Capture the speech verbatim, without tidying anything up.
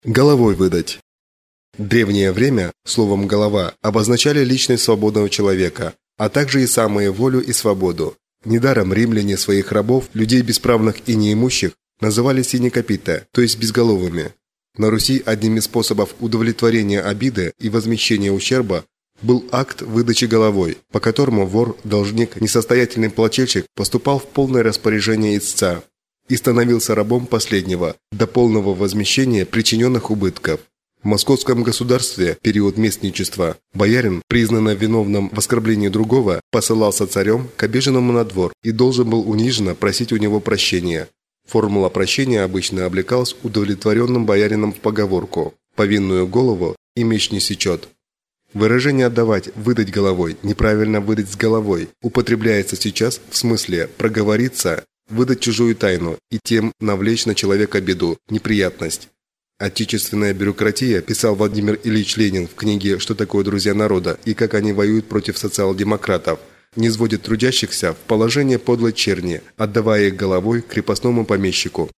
Головой выдать. В древнее время словом «голова» обозначали личность свободного человека, а также и самую волю и свободу. Недаром римляне своих рабов, людей бесправных и неимущих, называли синекопита, то есть безголовыми. На Руси одним из способов удовлетворения обиды и возмещения ущерба был акт выдачи головой, по которому вор, должник, несостоятельный плательщик поступал в полное распоряжение истца и становился рабом последнего до полного возмещения причиненных убытков. В московском государстве в период местничества боярин, признанный виновным в оскорблении другого, посылался царем к обиженному на двор и должен был униженно просить у него прощения. Формула прощения обычно облекалась удовлетворенным боярином в поговорку «повинную голову и меч не сечет». Выражение «отдавать», «выдать головой», «неправильно выдать с головой» употребляется сейчас в смысле «проговориться», «выдать чужую тайну» и тем навлечь на человека беду, неприятность. «Отечественная бюрократия», писал Владимир Ильич Ленин в книге «Что такое друзья народа» и как они воюют против социал-демократов, низводит трудящихся в положение подлой черни, отдавая их головой крепостному помещику.